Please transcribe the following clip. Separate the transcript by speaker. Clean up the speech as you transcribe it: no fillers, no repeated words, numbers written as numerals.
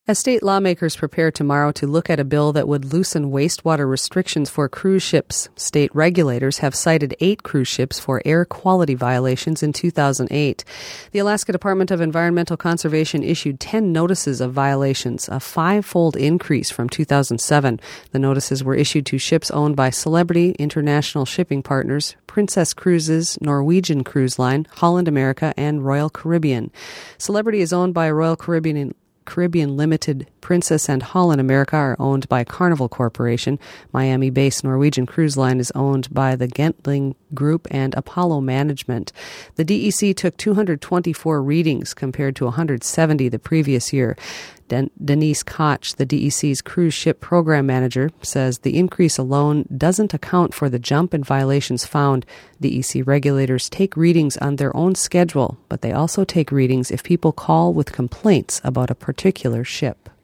Speaker 1: As state lawmakers prepare tomorrow to look at a bill that would loosen wastewater restrictions for cruise ships, state regulators have cited 8 cruise ships for air quality violations in 2008. The Alaska Department of Environmental Conservation issued 10 notices of violations, a 5-fold increase from 2007. The notices were issued to ships owned by Celebrity International Shipping Partners, Princess Cruises, Norwegian Cruise Line, Holland America, and Royal Caribbean. Celebrity is owned by Royal Caribbean Limited. Princess and Holland America are owned by Carnival Corporation. Miami-based Norwegian Cruise Line is owned by the Gentling Group and Apollo Management. The DEC took 224 readings compared to 170 the previous year. Denise Koch, the DEC's cruise ship program manager, says the increase alone doesn't account for the jump in violations found. DEC regulators take readings on their own schedule, but they also take readings if people call with complaints about a particular ship.